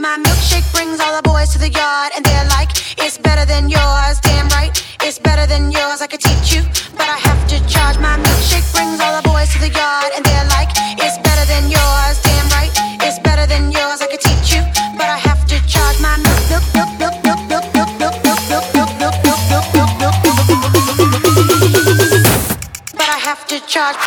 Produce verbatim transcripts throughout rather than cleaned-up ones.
My milkshake brings all the boys to the yard, and they're like, it's better than yours. Damn right, it's better than yours. I could teach you, but I have to charge. My milkshake brings all the boys to the yard, and they're like, it's better than yours. Damn right, it's better than yours. I could teach you, but I have to charge. My milk, milk, milk, milk, milk, milk, milk, milk, milk, milk, milk, milk, milk, milk, milk, milk, but I have to charge.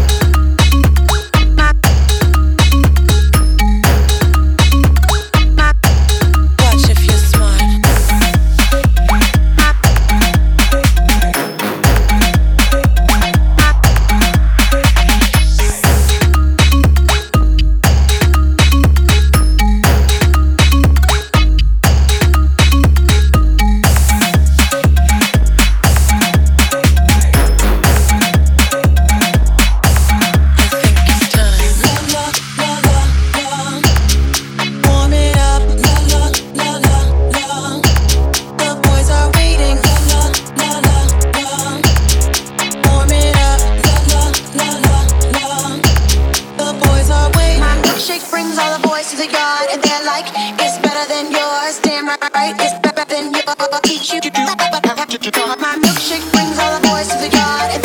Brings all the boys to the yard, and they're like, it's better than yours. Damn right, it's better than yours. Teach you. My milkshake brings all the boys to the yard, and